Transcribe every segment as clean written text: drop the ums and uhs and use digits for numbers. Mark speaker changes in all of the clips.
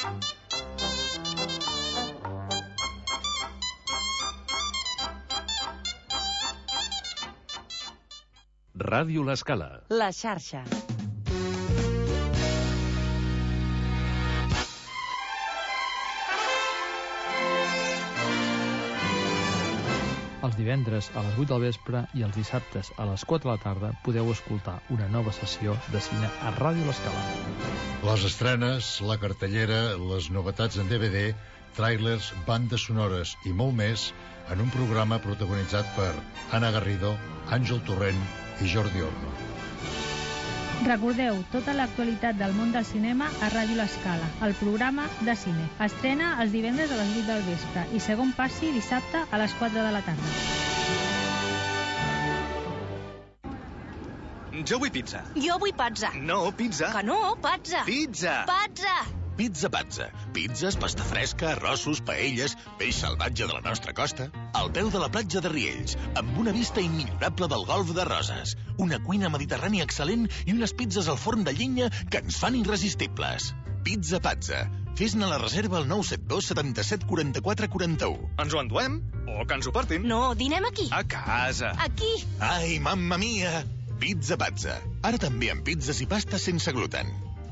Speaker 1: Ràdio L'Escala.
Speaker 2: La xarxa.
Speaker 3: Els divendres a les 8 del vespre i els dissabtes a les 4 de la tarda podeu escoltar una nova sessió de cine a Ràdio L'Escala.
Speaker 4: Les estrenes, la cartellera, les novetats en DVD, tràilers, bandes sonores i molt més en un programa protagonitzat per Anna Garrido, Àngel Torrent i Jordi Orno.
Speaker 5: Recordeu tota l'actualitat del món del cinema a Ràdio L'Escala, el programa de cine. Estrena els divendres a les 8 del vespre i segon passi dissabte a les 4 de la tarda.
Speaker 6: Jo vull pizza.
Speaker 7: Jo vull pazza.
Speaker 6: No, pizza.
Speaker 7: Que no, pazza.
Speaker 6: Pizza.
Speaker 7: Pazza.
Speaker 8: Pizza Pazza. Pizzas, pasta fresca, arrossos, paelles, peix salvatge de la nostra costa. Al peu de la platja de Riells, amb una vista immillorable del golf de Roses. Una cuina mediterrània excel·lent i unes pizzas al forn de llenya que ens fan irresistibles. Pizza Pazza. Fes-ne la reserva al 972 77 44 41.
Speaker 6: Ens ho enduem? O que ens ho portin?
Speaker 7: No, dinem aquí.
Speaker 6: A casa.
Speaker 7: Aquí.
Speaker 8: Ai, mamma mia! Pizza Pazza. Ara també amb pizzas i pastes sense gluten.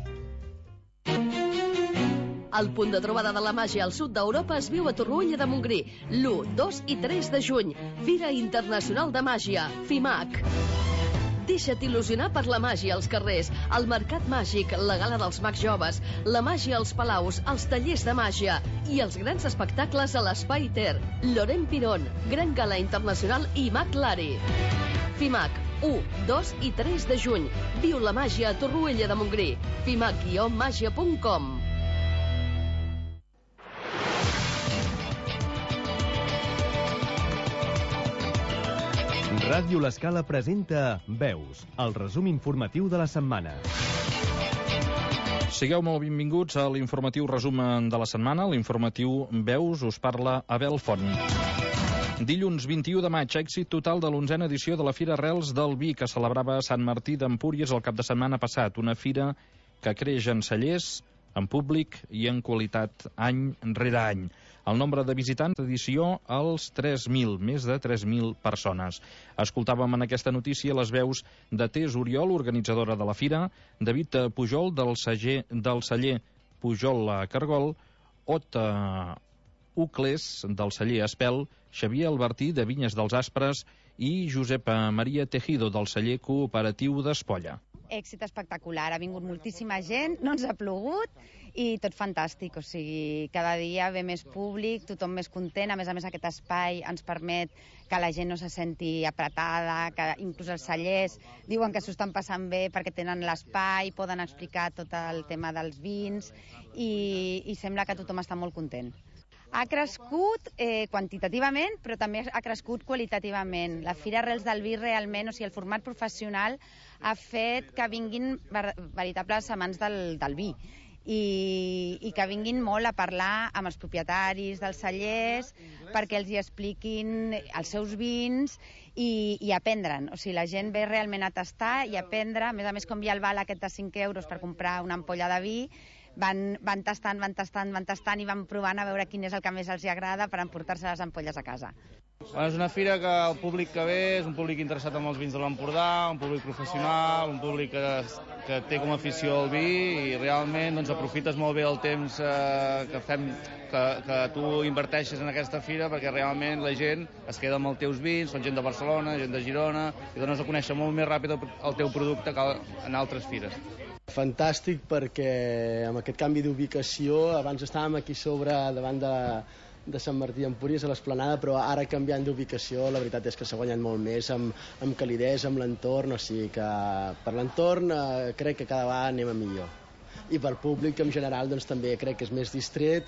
Speaker 9: El punt de trobada de la màgia al sud d'Europa es viu a Torroella de Montgrí, l'1, 2 i 3 de juny. Fira Internacional de Màgia, FIMAC. Deixa't il·lusionar per la màgia als carrers, el mercat màgic, la gala dels mags joves, la màgia als palaus, els tallers de màgia i els grans espectacles a l'Espai Ter. Llorenç Piron, Gran Gala Internacional i Mag Lari. FIMAC, 1, 2 i 3 de juny. Viu la màgia a Torroella de Montgrí. fimac-magia.com.
Speaker 1: Ràdio L'Escala presenta Veus, el resum informatiu de la setmana.
Speaker 10: Sigueu molt benvinguts a l'informatiu resum de la setmana. L'informatiu Veus us parla Abel Font. Dilluns 21 de maig, èxit total de l'11a edició de la Fira Arrels del Vi, que celebrava Sant Martí d'Empúries el cap de setmana passat. Una fira que creix en cellers, en públic i en qualitat any rere any. El nombre de visitants d'edició als 3.000, més de 3.000 persones. Escoltàvem en aquesta notícia les veus de Tess Oriol, organitzadora de la fira, David Pujol, del celler Pujol a Cargol, Ota Ucles, del celler Espel, Xavier Albertí, de Vinyes dels Aspres, i Josep Maria Tejido, del celler cooperatiu d'Espolla.
Speaker 11: Èxit espectacular, ha vingut moltíssima gent, no ens ha plogut i tot fantàstic, o sigui, cada dia ve més públic, tothom més content, a més aquest espai ens permet que la gent no se senti apretada, que inclús els cellers diuen que s'ho estan passant bé perquè tenen l'espai, poden explicar tot el tema dels vins i sembla que tothom està molt content. Ha crescut quantitativament, però també ha crescut qualitativament. La Fira Arrels del Vi realment, o sigui, el format professional ha fet que vinguin veritables amants del vi i que vinguin molt a parlar amb els propietaris dels cellers perquè els hi expliquin els seus vins i aprendre'n. O sigui, la gent ve realment a tastar i a aprendre. A més, com hi ha el val aquest de 5 euros per comprar una ampolla de vi, van tastant i van provant a veure quin és el que més els agrada per emportar-se les ampolles a casa.
Speaker 12: És una fira que el públic que ve és un públic interessat en els vins de l'Empordà, un públic professional, un públic que té com a afició el vi i realment aprofites molt bé el temps que tu inverteixes en aquesta fira perquè realment la gent es queda amb els teus vins, són gent de Barcelona, gent de Girona, i dones a conèixer molt més ràpid el teu producte que en altres fires.
Speaker 13: Fantàstic perquè amb aquest canvi d'ubicació, abans estàvem aquí sobre davant de Sant Martí d'Empúries a l'Esplanada, però ara canviant d'ubicació la veritat és que s'ha guanyat molt més amb calidesa, amb l'entorn, o sigui que per l'entorn crec que cada vegada anem a millor. I pel públic en general doncs, també crec que és més distret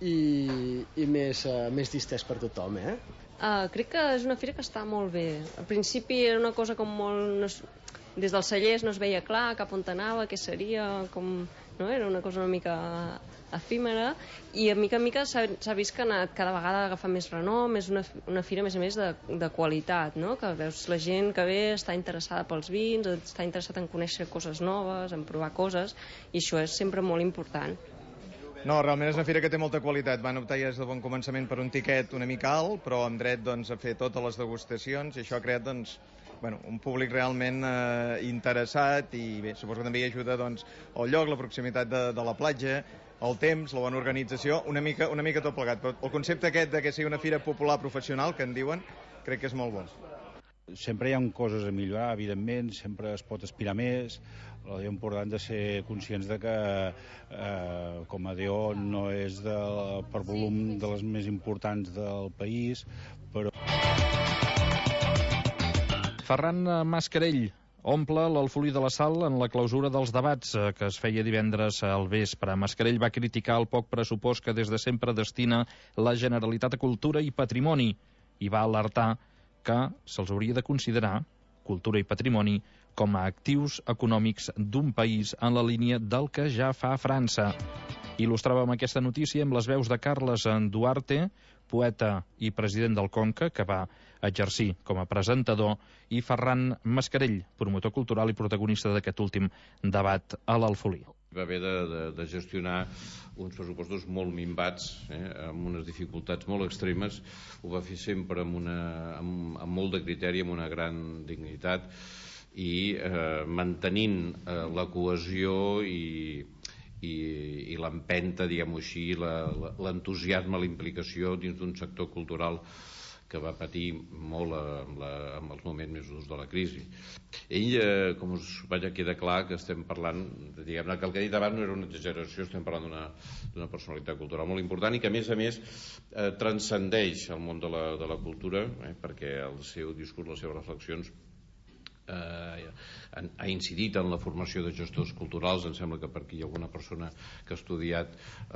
Speaker 13: i més distès per tothom.
Speaker 14: Crec que és una fira que està molt bé. Al principi era una cosa com molt... Des dels cellers no es veia clar cap on anava, què seria, no? Era una cosa una mica efímera i a mica s'ha vist que ha anat cada vegada a agafar més renom, és una fira a més de qualitat, no? Que veus la gent que ve està interessada pels vins, està interessada en conèixer coses noves, en provar coses, i això és sempre molt important.
Speaker 2: No, realment és una fira que té molta qualitat. Van optar ja des de bon començament per un tiquet una mica alt, però amb dret doncs, a fer totes les degustacions, i això ha creat doncs, un públic realment interessat, i bé, suposo que també hi ajuda doncs, el lloc, la proximitat de la platja, el temps, la bona organització, una mica tot plegat. Però el concepte aquest de que sigui una fira popular professional, que en diuen, crec que és molt bo.
Speaker 15: Sempre hi ha coses a millorar, evidentment, sempre es pot aspirar més. L'important de ser conscients de que com a DO no és per volum de les més importants del país, però...
Speaker 10: Ferran Mascarell omple l'Alfolí de la Sal en la clausura dels debats que es feia divendres al vespre. Mascarell va criticar el poc pressupost que des de sempre destina la Generalitat a Cultura i Patrimoni i va alertar que se'ls hauria de considerar, cultura i patrimoni, com a actius econòmics d'un país en la línia del que ja fa França. Il·lustràvem aquesta notícia amb les veus de Carles Duarte, poeta i president del Conca, que va exercir com a presentador, i Ferran Mascarell, promotor cultural i protagonista d'aquest últim debat a l'Alfolí.
Speaker 16: Va haver de gestionar uns pressupostos molt minvats, amb unes dificultats molt extremes. Ho va fer sempre amb molt de criteri, amb una gran dignitat, i mantenint la cohesió i l'empenta, diguem-ho així, l'entusiasme, la implicació dins d'un sector cultural que va patir molt amb els moments més durs de la crisi. Ell, com us vaig quedar clar, que estem parlant, diguem-ne, que el que he dit abans no era una exageració, estem parlant d'una personalitat cultural molt important i que, a més, transcendeix el món de la cultura, perquè el seu discurs, les seves reflexions ha incidit en la formació de gestors culturals. Em sembla que per aquí hi ha alguna persona que ha estudiat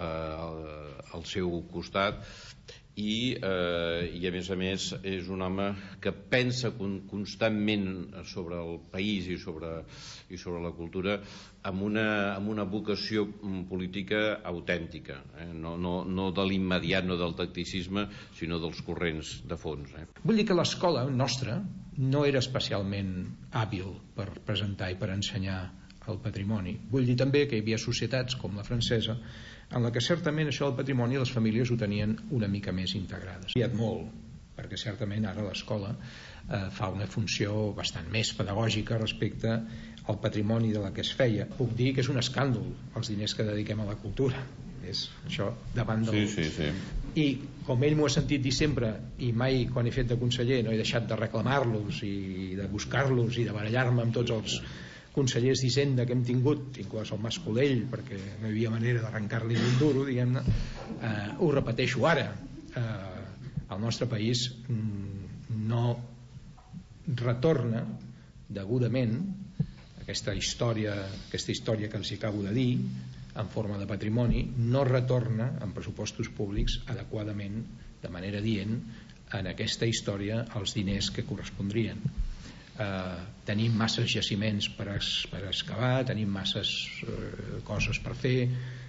Speaker 16: al seu costat i a més és un home que pensa constantment sobre el país i sobre la cultura amb una vocació política autèntica, no de l'immediat, no del tacticisme, sinó dels corrents de fons.
Speaker 17: Vull dir que l'escola nostra no era especialment hàbil per presentar i per ensenyar el patrimoni. Vull dir també que hi havia societats com la francesa en la que certament això del patrimoni les famílies ho tenien una mica més integrades. Hi ha molt, perquè certament ara l'escola fa una funció bastant més pedagògica respecte al patrimoni de la que es feia. Puc dir que és un escàndol els diners que dediquem a la cultura. És això davant del...
Speaker 16: Sí.
Speaker 17: I com ell m'ho ha sentit dir sempre, i mai quan he fet de conseller no he deixat de reclamar-los i de buscar-los i de barallar-me amb tots els consellers d'Hisenda que hem tingut, inclòs el Mas Colell, perquè no hi havia manera d'arrencar-li un duro, diguem-ne, ho repeteixo ara, el nostre país no retorna degudament aquesta història que els acabo de dir en forma de patrimoni, no retorna en pressupostos públics adequadament, de manera dient, en aquesta història els diners que correspondrien. Tenim masses jaciments per excavar, tenim masses coses per fer,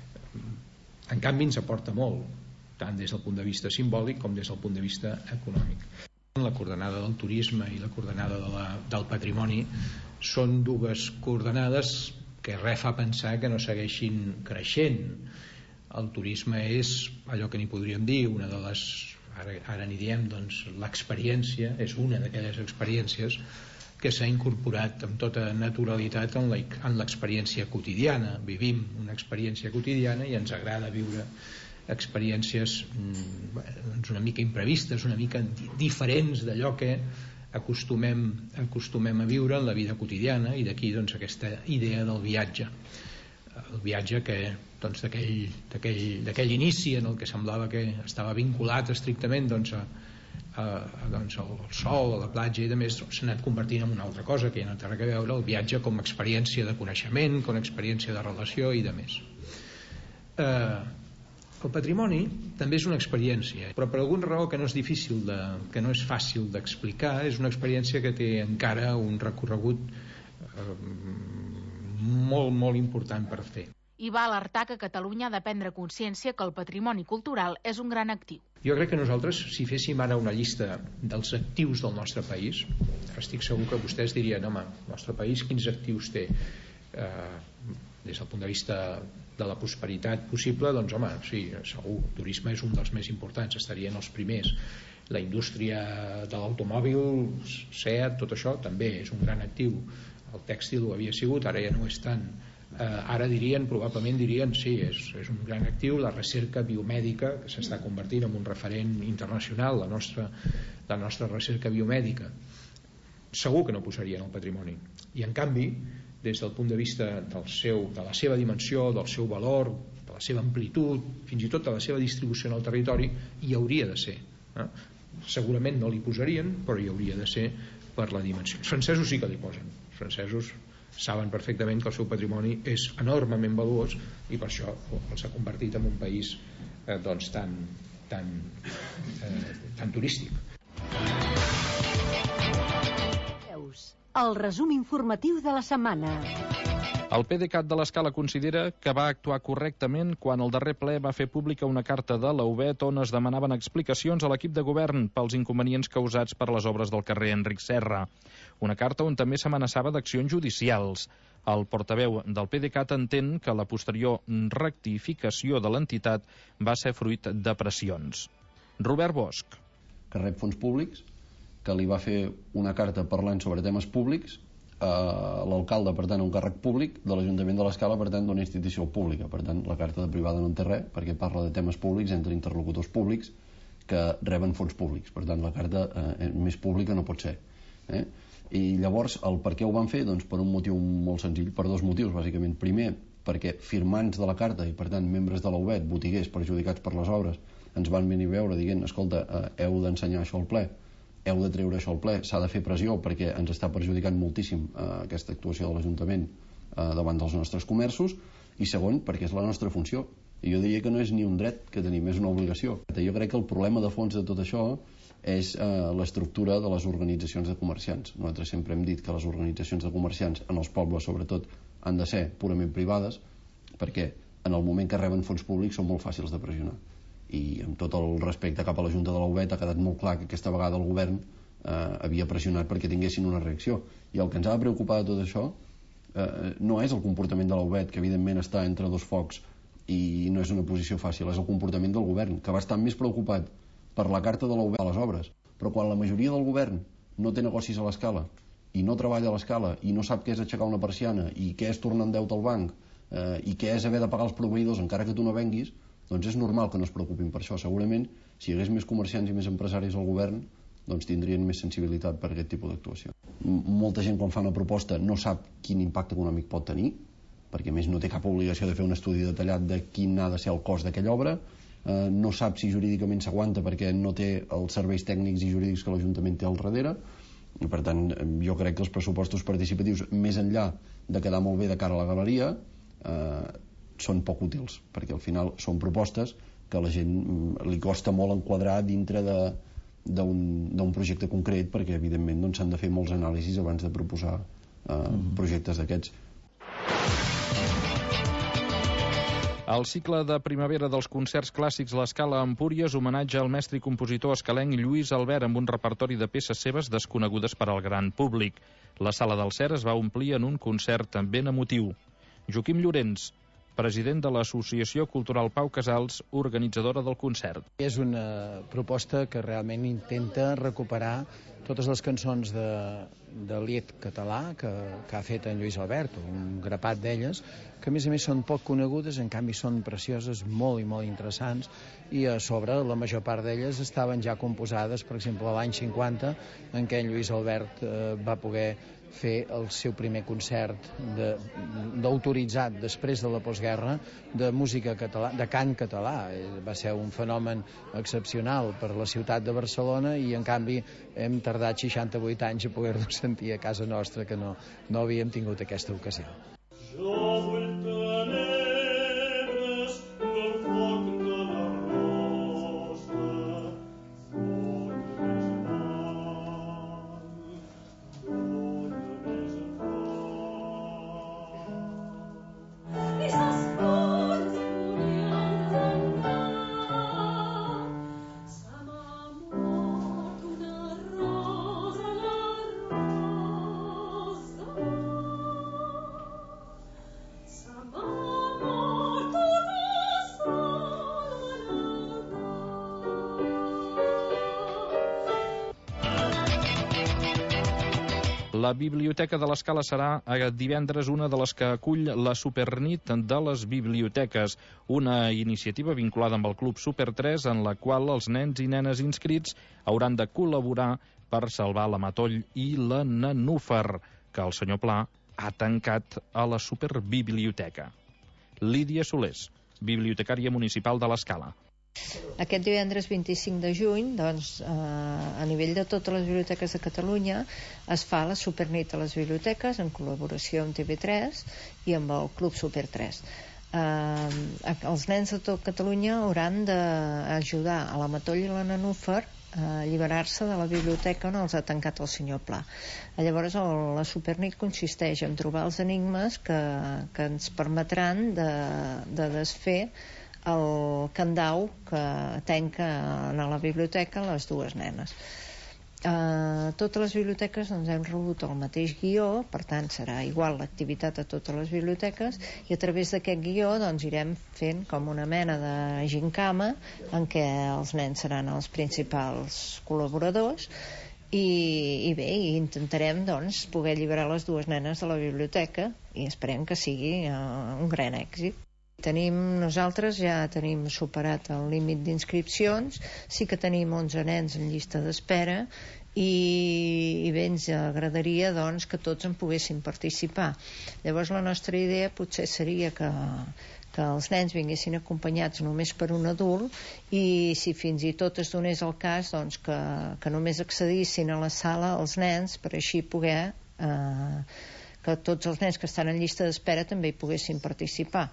Speaker 17: en canvi ens aporta molt, tant des del punt de vista simbòlic com des del punt de vista econòmic. La coordenada del turisme i la coordenada del patrimoni són dues coordenades que res fa pensar que no segueixin creixent. El turisme és allò que n'hi podríem dir una de les, ara n'hi diem, doncs l'experiència, és una d'aquelles experiències que s'ha incorporat amb tota naturalitat en l'experiència quotidiana. Vivim una experiència quotidiana i ens agrada viure experiències una mica imprevistes, una mica diferents d'allò que acostumem a viure en la vida quotidiana, i d'aquí doncs aquesta idea del viatge. El viatge que doncs d'aquell inici en el que semblava que estava vinculat estrictament doncs al sol, a la platja i de més, s'ha anat convertint en una altra cosa que ja no té res a veure, el viatge com a experiència de coneixement, com a experiència de relació i de més. El patrimoni també és una experiència, però per alguna raó que no és fàcil d'explicar, és una experiència que té encara un recorregut molt important per fer.
Speaker 18: I va alertar que Catalunya ha de prendre consciència que el patrimoni cultural és un gran actiu.
Speaker 17: Jo crec que nosaltres, si féssim ara una llista dels actius del nostre país, estic segur que vostès dirien, home, el nostre país quins actius té? Des del punt de vista de la prosperitat possible, doncs home, sí, segur, el turisme és un dels més importants, estarien els primers. La indústria de l'automòbil, SEAT, tot això també és un gran actiu. El tèxtil ho havia sigut, ara ja no és tant. Ara probablement dirien sí, és un gran actiu. La recerca biomèdica, que s'està convertint en un referent internacional, la nostra recerca biomèdica, segur que no posarien el patrimoni. I en canvi, des del punt de vista de la seva dimensió, del seu valor, de la seva amplitud, fins i tot de la seva distribució en el territori, hi hauria de ser. Segurament no li posarien, però hi hauria de ser per la dimensió. Els francesos sí que li posen. Els francesos saben perfectament que el seu patrimoni és enormement valuós i per això els ha convertit en un país doncs tan turístic.
Speaker 19: El resum informatiu de la setmana.
Speaker 10: El PDeCAT de l'Escala considera que va actuar correctament quan el darrer ple va fer pública una carta de la UBET on es demanaven explicacions a l'equip de govern pels inconvenients causats per les obres del carrer Enric Serra. Una carta on també s'amenaçava d'accions judicials. El portaveu del PDeCAT entén que la posterior rectificació de l'entitat va ser fruit de pressions. Robert Bosch.
Speaker 20: Que rep fons públics, que li va fer una carta parlant sobre temes públics, l'alcalde, per tant, un càrrec públic, de l'Ajuntament de l'Escala, per tant, d'una institució pública. Per tant, la carta de privada no en té res, perquè parla de temes públics entre interlocutors públics que reben fons públics. Per tant, la carta més pública no pot ser. I llavors, el per què ho van fer? Doncs per un motiu molt senzill, per dos motius, bàsicament. Primer, perquè firmants de la carta i, per tant, membres de la UBET, botiguers perjudicats per les obres, ens van venir a veure dient, escolta, heu d'ensenyar això al ple, heu de treure això al ple, s'ha de fer pressió perquè ens està perjudicant moltíssim aquesta actuació de l'Ajuntament davant dels nostres comerços, i segon, perquè és la nostra funció. I jo diria que no és ni un dret que tenim, és una obligació. Jo crec que el problema de fons de tot això és l'estructura de les organitzacions de comerciants. Nosaltres sempre hem dit que les organitzacions de comerciants, en els pobles sobretot, han de ser purament privades, perquè en el moment que reben fons públics són molt fàcils de pressionar. I amb tot el respecte cap a la Junta de la UBET ha quedat molt clar que aquesta vegada el govern havia pressionat perquè tinguessin una reacció. I el que ens ha de preocupar de tot això no és el comportament de la UBET, que evidentment està entre dos focs i no és una posició fàcil, és el comportament del govern, que va estar més preocupat per la carta de la UBET a les obres. Però quan la majoria del govern no té negocis a l'Escala i no treballa a l'Escala i no sap què és aixecar una persiana i què és tornar en deute al banc i què és haver de pagar els proveïdors encara que tu no venguis, doncs és normal que no es preocupin per això. Segurament, si hi hagués més comerciants i més empresaris al govern, doncs tindrien més sensibilitat per aquest tipus d'actuació. Molta gent, quan fa una proposta, no sap quin impacte econòmic pot tenir, perquè a més no té cap obligació de fer un estudi detallat de quin ha de ser el cost d'aquella obra, no sap si jurídicament s'aguanta perquè no té els serveis tècnics i jurídics que l'Ajuntament té al darrere, i per tant jo crec que els pressupostos participatius, més enllà de quedar molt bé de cara a la galeria, són poc útils, perquè al final són propostes que a la gent li costa molt enquadrar dintre d'un projecte concret, perquè evidentment s'han de fer molts anàlisis abans de proposar projectes d'aquests.
Speaker 10: El cicle de primavera dels concerts clàssics l'Escala a Empúries homenatja al mestre i compositor escalenc Lluís Albert amb un repertori de peces seves desconegudes per al gran públic. La Sala del Cer es va omplir en un concert ben emotiu. Joaquim Llorenç, president de l'Associació Cultural Pau Casals, organitzadora del concert.
Speaker 21: És una proposta que realment intenta recuperar totes les cançons de lied català que ha fet en Lluís Albert, un grapat d'elles, que a més són poc conegudes, en canvi són precioses, molt i molt interessants, i a sobre la major part d'elles estaven ja composades, per exemple, l'any 50, en què en Lluís Albert va poder fer el seu primer concert d'autoritzat després de la postguerra de música català, de cant català. Va ser un fenomen excepcional per la ciutat de Barcelona i en canvi hem tardat 68 anys a poder-lo sentir a casa nostra, que no havíem tingut aquesta ocasió.
Speaker 10: La Biblioteca de l'Escala serà divendres una de les que acull la Supernit de les Biblioteques, una iniciativa vinculada amb el Club Super 3 en la qual els nens i nenes inscrits hauran de col·laborar per salvar la Matoll i la Nenúfar, que el senyor Pla ha tancat a la Superbiblioteca. Lídia Solés, bibliotecària municipal de l'Escala.
Speaker 3: Aquest divendres 25 de juny, doncs, a nivell de totes les biblioteques de Catalunya, es fa la Supernit a les biblioteques en col·laboració amb TV3 i amb el Club Super 3. Els nens de tot Catalunya hauran d'ajudar a la Matoll i la Nenúfar a alliberar-se de la biblioteca on els ha tancat el senyor Pla. Llavors la Supernit consisteix en trobar els enigmes que ens permetran de desfer el candau que tanca a la biblioteca les dues nenes. Totes les biblioteques hem rebut el mateix guió, per tant serà igual l'activitat a totes les biblioteques, i a través d'aquest guió irem fent com una mena de gincama en què els nens seran els principals col·laboradors i intentarem poder alliberar les dues nenes de la biblioteca i esperem que sigui un gran èxit. Nosaltres ja tenim superat el límit d'inscripcions, sí que tenim 11 nens en llista d'espera i bé, ens agradaria que tots en poguessin participar. Llavors la nostra idea potser seria que els nens vinguessin acompanyats només per un adult i si fins i tot es donés el cas que només accedissin a la sala els nens per així poder que tots els nens que estan en llista d'espera també hi poguessin participar.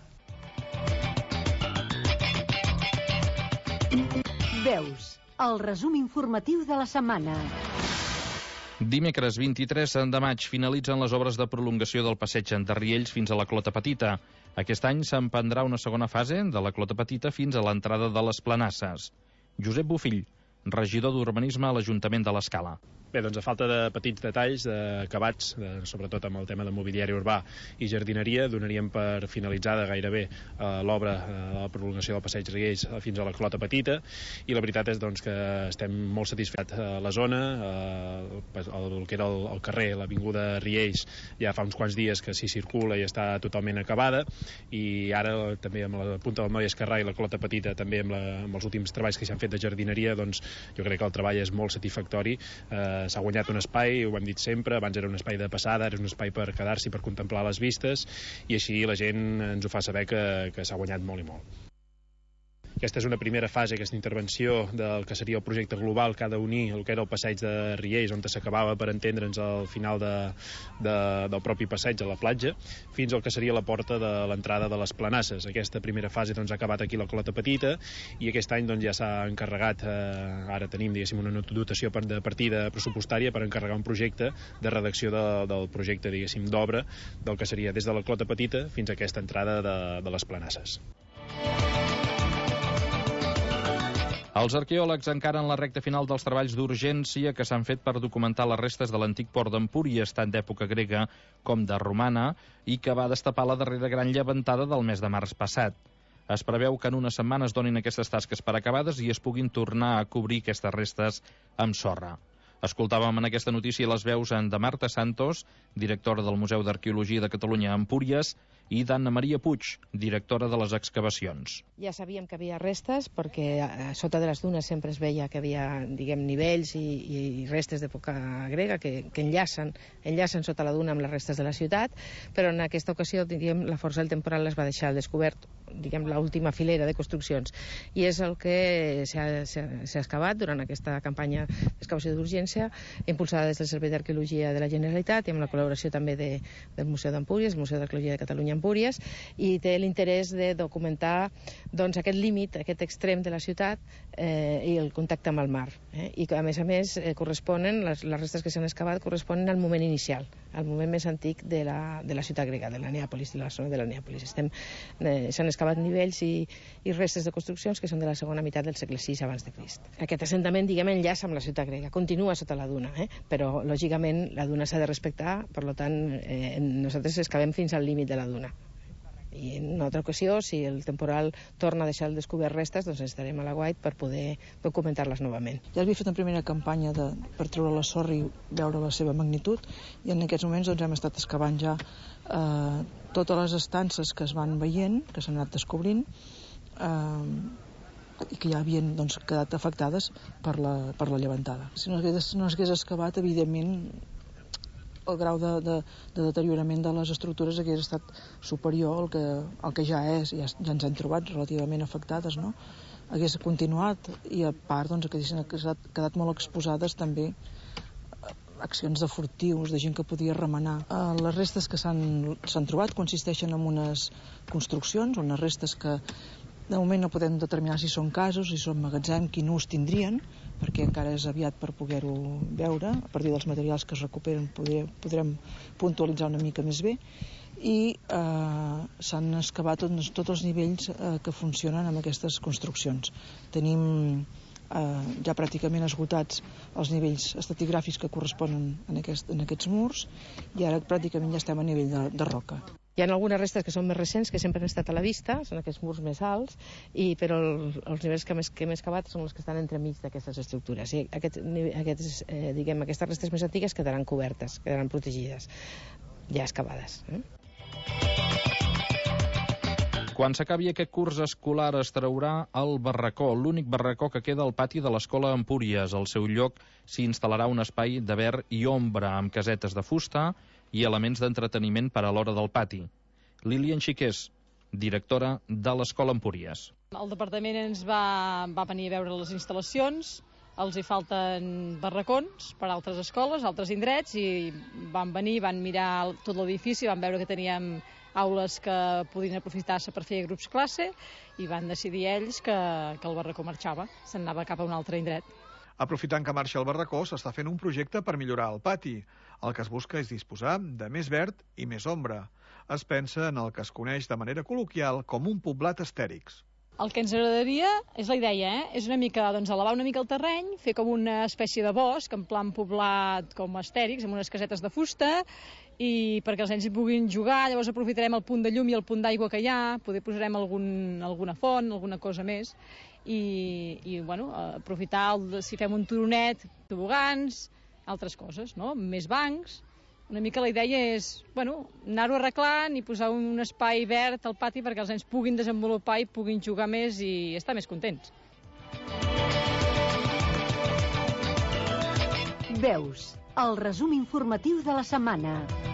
Speaker 19: Veus, el resum informatiu de la setmana.
Speaker 10: Dimecres 23 de maig finalitzen les obres de prolongació del passeig de Riells fins a la Clota Petita. Aquest any s'emprendrà una segona fase de la Clota Petita fins a l'entrada de les Planasses. Josep Bofill, regidor d'Urbanisme a l'Ajuntament de l'Escala.
Speaker 22: Bé, doncs a falta de petits detalls, d'acabats, sobretot amb el tema de mobiliari urbà i jardineria, donaríem per finalitzada gairebé l'obra de la prolongació del passeig Riells fins a la Clota Petita, i la veritat és que estem molt satisfets. La zona, el que era el carrer, l'avinguda Riells, ja fa uns quants dies que s'hi circula i està totalment acabada, i ara també amb la punta del Moll Esquerrà i la Clota Petita, també amb els últims treballs que s'han fet de jardineria, doncs jo crec que el treball és molt satisfactori. S'ha guanyat un espai, ho hem dit sempre, abans era un espai de passada, ara és un espai per quedar-s'hi, per contemplar les vistes, i així la gent ens ho fa saber que s'ha guanyat molt i molt. Aquesta és una primera fase, aquesta intervenció del que seria el projecte global que ha d'unir el que era el passeig de Riells, on s'acabava, per entendre'ns, al final del propi passeig a la platja, fins al que seria la porta de l'entrada de les Planasses. Aquesta primera fase ha acabat aquí a la Clota Petita, i aquest any ja s'ha encarregat, ara tenim una dotació de partida pressupostària per encarregar un projecte de redacció del projecte d'obra del que seria des de la Clota Petita fins a aquesta entrada de les Planasses.
Speaker 10: Els arqueòlegs encaren la recta final dels treballs d'urgència que s'han fet per documentar les restes de l'antic port d'Empúries, tant d'època grega com de romana, i que va destapar la darrera gran llevantada del mes de març passat. Es preveu que en una setmana es donin aquestes tasques per acabades i es puguin tornar a cobrir aquestes restes amb sorra. Escoltàvem en aquesta notícia les veus de Marta Santos, directora del Museu d'Arqueologia de Catalunya a Empúries, i d'Anna Maria Puig, directora de les excavacions.
Speaker 23: Ja sabíem que havia restes, perquè sota de les dunes sempre es veia que havia, nivells i restes d'època grega que enllacen sota la duna amb les restes de la ciutat, però en aquesta ocasió, la força del temporal les va deixar al descobert, l'última filera de construccions. I és el que s'ha excavat durant aquesta campanya d'excavació d'urgència, impulsada des del Servei d'Arqueologia de la Generalitat i amb la col·laboració també del Museu d'Empúries, el Museu d'Arqueologia de Catalunya Empúries, i té l'interès de documentar aquest límit, aquest extrem de la ciutat i el contacte amb el mar. I a més corresponen, les restes que s'han excavat corresponen al moment inicial, al moment més antic de la ciutat grega, de la Neàpolis, de la zona de la Neàpolis. S'han excavat nivells i restes de construccions que són de la segona meitat del segle VI abans de Crist. Aquest assentament, enllaça amb la ciutat grega, continua sota la duna, però lògicament la duna s'ha de respectar, per tant nosaltres excavem fins al límit de la duna. I en una altra ocasió, si el temporal torna a deixar al descobert restes, doncs estarem a l'aguait per poder documentar-les novament.
Speaker 4: Ja havia fet una primera campanya per treure la sorra i veure la seva magnitud, i en aquests moments doncs, hem estat excavant ja totes les estances que es van veient, que s'han anat descobrint, i que ja havien quedat afectades per la llevantada. Si no s'hagués excavat, evidentment, el grau de deteriorament de les estructures hagués estat superior al que ja és, ja ens hem trobat relativament afectades, no? Hagués continuat, i a part que haguessin quedat molt exposades també accions de furtius, de gent que podia remenar. Les restes que s'han trobat consisteixen en unes construccions, unes restes que de moment no podem determinar si són casos, si són magatzem, quin ús tindrien, perquè encara és aviat per poder-ho veure. A partir dels materials que es recuperen podrem puntualitzar una mica més bé. I s'han excavat tots els nivells que funcionen amb aquestes construccions. Tenim ja pràcticament esgotats els nivells estratigràfics que corresponen en aquests murs, i ara pràcticament ja estem a nivell de roca.
Speaker 23: Hi ha algunes restes que són més recents, que sempre han estat a la vista, són aquests murs més alts, però els nivells que hem excavat són els que estan entremig d'aquestes estructures. I aquestes restes més antigues quedaran cobertes, quedaran protegides, ja excavades.
Speaker 10: Quan s'acabi aquest curs escolar es traurà el barracó, l'únic barracó que queda al pati de l'Escola Empúries. Al seu lloc s'hi instal·larà un espai de verd i ombra, amb casetes de fusta i elements d'entreteniment per a l'hora del pati. Lilian Xiqués, directora de l'Escola Empúries.
Speaker 5: El departament ens va venir a veure les instal·lacions, els hi falten barracons per a altres escoles, altres indrets, i van venir, van mirar tot l'edifici, van veure que teníem aules que podien aprofitar-se per fer grups classe, i van decidir ells que el barracó marxava, se'n anava cap a un altre indret.
Speaker 6: Aprofitant que marxa el barracó, s'està fent un projecte per millorar el pati. El que es busca és disposar de més verd i més ombra. Es pensa en el que es coneix de manera col·loquial com un poblat estèrics.
Speaker 5: El que ens agradaria, és la idea, és una mica, elevar una mica el terreny, fer com una espècie de bosc, en plan poblat com estèrics, amb unes casetes de fusta, i perquè els nens hi puguin jugar. Llavors aprofitarem el punt de llum i el punt d'aigua que hi ha, poder posarem alguna font, alguna cosa més, i aprofitar, si fem un turonet, tobogans, altres coses, no? Més bancs. Una mica la idea és anar-ho arreglant i posar un espai verd al pati perquè els nens puguin desenvolupar i puguin jugar més i estar més contents.
Speaker 19: Veus, el resum informatiu de la setmana.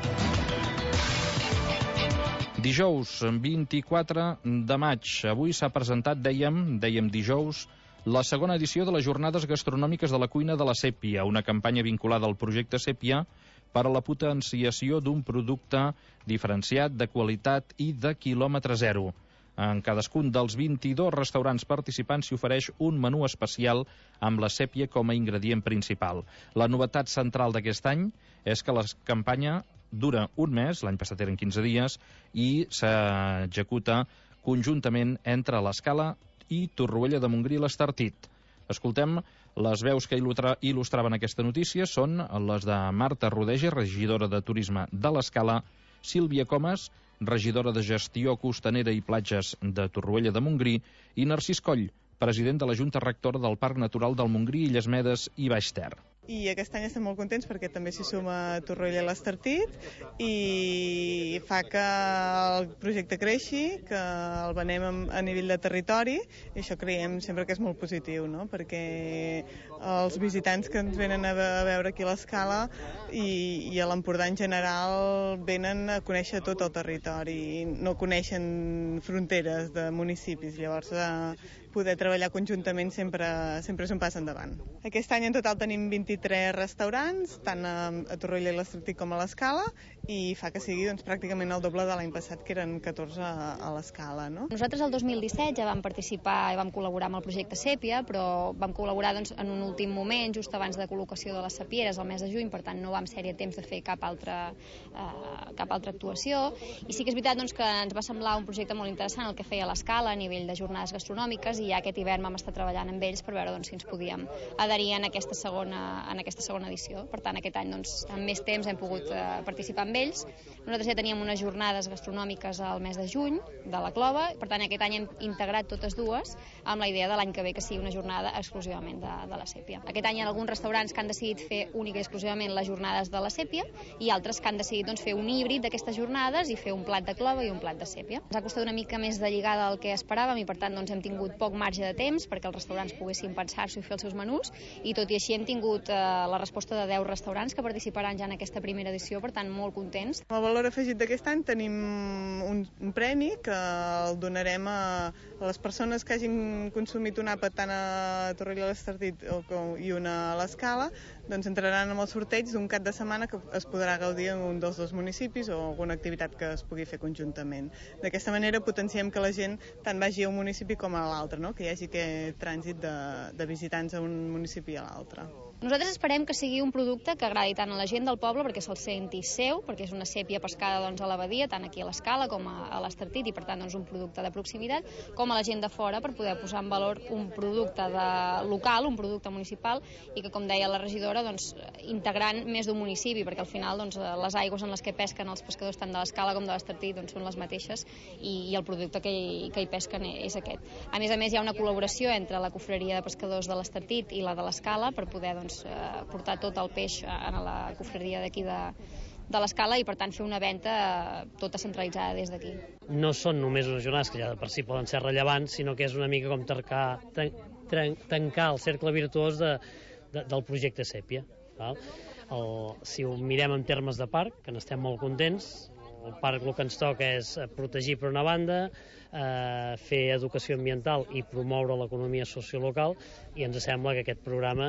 Speaker 10: Dijous, 24 de maig. Avui s'ha presentat, dèiem dijous, la segona edició de les Jornades Gastronòmiques de la Cuina de la Sèpia, una campanya vinculada al projecte Sèpia per a la potenciació d'un producte diferenciat, de qualitat i de quilòmetre zero. En cadascun dels 22 restaurants participants s'hi ofereix un menú especial amb la sèpia com a ingredient principal. La novetat central d'aquest any és que la campanya dura un mes, l'any passat eren 15 dies, i s'executa conjuntament entre l'Escala i Torroella de Montgrí i l'Estartit. Escoltem les veus que il·lustraven aquesta notícia, són les de Marta Rodeja, regidora de Turisme de l'Escala, Sílvia Comas, regidora de Gestió Costanera i Platges de Torroella de Montgrí, i Narcís Coll, president de la Junta Rectora del Parc Natural del Montgrí, Illes Medes i Baix Ter.
Speaker 24: I aquest any estem molt contents perquè també s'hi suma Torroella i l'Estartit i fa que el projecte creixi, que el venem a nivell de territori, i això creiem sempre que és molt positiu, no? Perquè els visitants que ens venen a veure aquí a l'Escala i a l'Empordà en general venen a conèixer tot el territori, no coneixen fronteres de municipis, llavors poder treballar conjuntament sempre és un pas endavant. Aquest any en total tenim 23 restaurants, tant a Torroella i l'Estartit com a l'Escala, i fa que sigui pràcticament el doble de l'any passat, que eren 14 a l'Escala. No?
Speaker 25: Nosaltres el 2017 ja vam participar i vam col·laborar amb el projecte Sèpia, però vam col·laborar en un últim moment, just abans de col·locació de les sapieres, el mes de juny, per tant no vam ser-hi a temps de fer cap altra actuació. I sí que és veritat que ens va semblar un projecte molt interessant el que feia l'Escala a nivell de jornades gastronòmiques, i ja aquest hivern vam estar treballant amb ells per veure si ens podíem adherir en aquesta segona en aquesta segona edició. Per tant, aquest any, amb més temps hem pogut participar amb ells. Nosaltres ja teníem unes jornades gastronòmiques al mes de juny, de la Clova, per tant, aquest any hem integrat totes dues amb la idea de l'any que ve que sigui una jornada exclusivament de la sèpia. Aquest any hi ha alguns restaurants que han decidit fer única i exclusivament les jornades de la sèpia i altres que han decidit fer un híbrid d'aquestes jornades i fer un plat de clova i un plat de sèpia. Ens ha costat una mica més de lligada del que esperàvem i per tant hem tingut poc marge de temps perquè els restaurants poguessin pensar-s'ho i fer els seus menús, i tot i així hem tingut la resposta de 10 restaurants que participaran ja en aquesta primera edició, per tant molt contents.
Speaker 24: El valor afegit d'aquest any tenim un premi que el donarem a les persones que hagin consumit un àpat tant a Torroella l'Estartit i una a l'Escala, doncs entraran en el sorteig d'un cap de setmana que es podrà gaudir en un dels dos municipis o alguna activitat que es pugui fer conjuntament. D'aquesta manera potenciem que la gent tant vagi a un municipi com a l'altre, no? Que hi hagi aquest trànsit de visitants a un municipi a l'altre.
Speaker 25: Nosaltres esperem que sigui un producte que agradi tant a la gent del poble perquè se'l senti seu, perquè és una sèpia pescada a la badia, tant aquí a l'Escala com a l'Estartit, i per tant un producte de proximitat, com a la gent de fora per poder posar en valor un producte local, un producte municipal, i que, com deia la regidora, integrant més d'un municipi, perquè al final les aigües en les que pesquen els pescadors tant de l'Escala com de l'Estartit són les mateixes i el producte que hi pesquen és aquest. A més, hi ha una col·laboració entre la confraria de pescadors de l'Estartit i la de l'Escala per poder portar tot el peix a la confraria d'aquí de l'Escala i per tant fer una venda tota centralitzada des d'aquí.
Speaker 1: No són només unes jornades que ja de per si poden ser rellevants, sinó que és una mica com tancar el cercle virtuós del projecte Sèpia. Si ho mirem en termes de parc, que n'estem molt contents, el parc el que ens toca és protegir per una banda, fer educació ambiental i promoure l'economia sociolocal, i ens sembla que aquest programa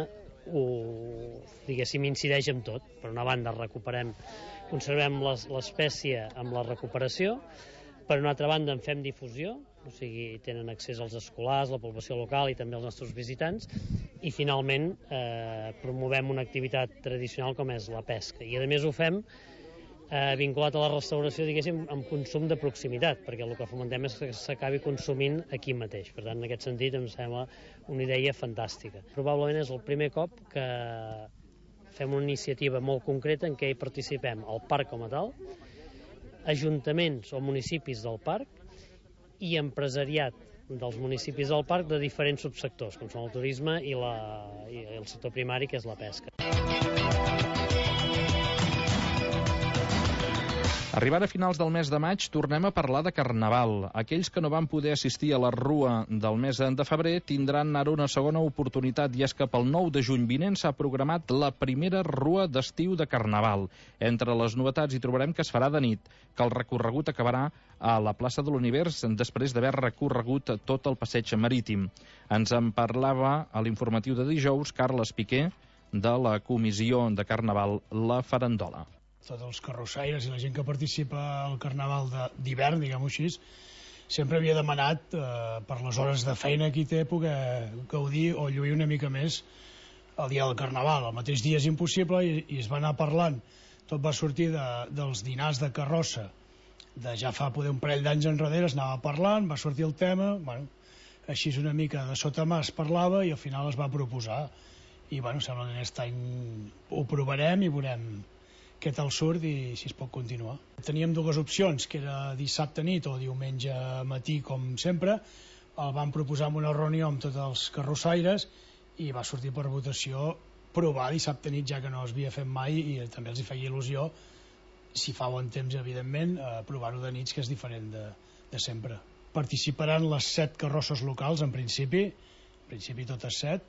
Speaker 1: incideix en tot. Per una banda conservem l'espècie amb la recuperació, per una altra banda en fem difusió, o sigui, tenen accés als escolars, la població local i també els nostres visitants, i finalment promovem una activitat tradicional com és la pesca, i a més ho fem vinculat a la restauració, diguéssim, amb consum de proximitat, perquè el que fomentem és que s'acabi consumint aquí mateix. Per tant, en aquest sentit, em sembla una idea fantàstica. Probablement és el primer cop que fem una iniciativa molt concreta en què hi participem el parc com a tal, ajuntaments o municipis del parc i empresariat dels municipis del parc de diferents subsectors, com són el turisme i el sector primari, que és la pesca.
Speaker 10: Arribant a finals del mes de maig, tornem a parlar de Carnaval. Aquells que no van poder assistir a la Rua del mes de febrer tindran ara una segona oportunitat, i és que pel 9 de juny vinent s'ha programat la primera Rua d'estiu de Carnaval. Entre les novetats hi trobarem que es farà de nit, que el recorregut acabarà a la plaça de l'Univers després d'haver recorregut tot el passeig marítim. Ens en parlava a l'informatiu de dijous Carles Piqué, de la Comissió de Carnaval La Farandola.
Speaker 7: Tots els carrossaires i la gent que participa al Carnaval d'hivern, diguem-ho així, sempre havia demanat per les hores de feina que hi té poder gaudir o lluir una mica més el dia del Carnaval. El mateix dia és impossible i es va anar parlant. Tot va sortir dels dinars de carrossa de ja fa poder un parell d'anys enrere, es anava parlant, va sortir el tema, així una mica de sota mà es parlava i al final es va proposar. I sembla que aquest any ho provarem i veurem què tal surt i si es pot continuar. Teníem dues opcions, que era dissabte nit o diumenge matí, com sempre. El vam proposar en una reunió amb tots els carrossaires i va sortir per votació provar dissabte nit, ja que no es havia fet mai i també els hi feia il·lusió, si fa bon temps, evidentment, provar-ho de nits, que és diferent de sempre. Participaran les 7 carrosses locals, en principi totes 7.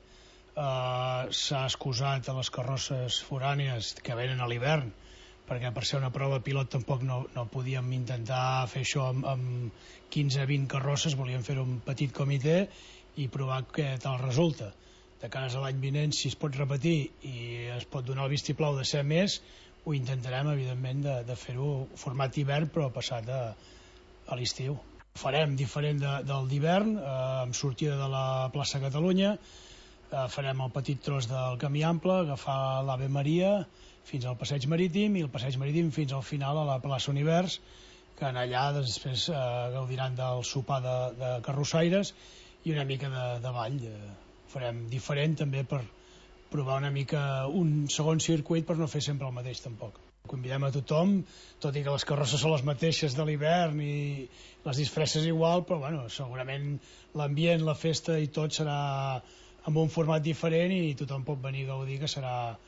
Speaker 7: S'ha excusat a les carrosses forànies que venen a l'hivern, perquè per ser una prova pilot tampoc no podíem intentar fer això amb 15-20 carrosses, volíem fer un petit comitè i provar què tal resulta. De cara a l'any vinent, si es pot repetir i es pot donar el vistiplau de ser més, ho intentarem, evidentment, de fer-ho format hivern, però passat a l'estiu. Ho farem diferent del d'hivern, amb sortida de la plaça Catalunya. Farem el petit tros del Camí Ample, agafar l'Ave Maria fins al passeig marítim i el passeig marítim fins al final a la plaça Univers, que allà després gaudiran del sopar de carrossaires i una mica de ball. Ho farem diferent també per provar una mica un segon circuit per no fer sempre el mateix tampoc. Convidem a tothom, tot i que les carrosses són les mateixes de l'hivern i les disfresses igual, però bueno, segurament l'ambient, la festa i tot serà amb un format diferent i tothom pot venir a gaudir, que serà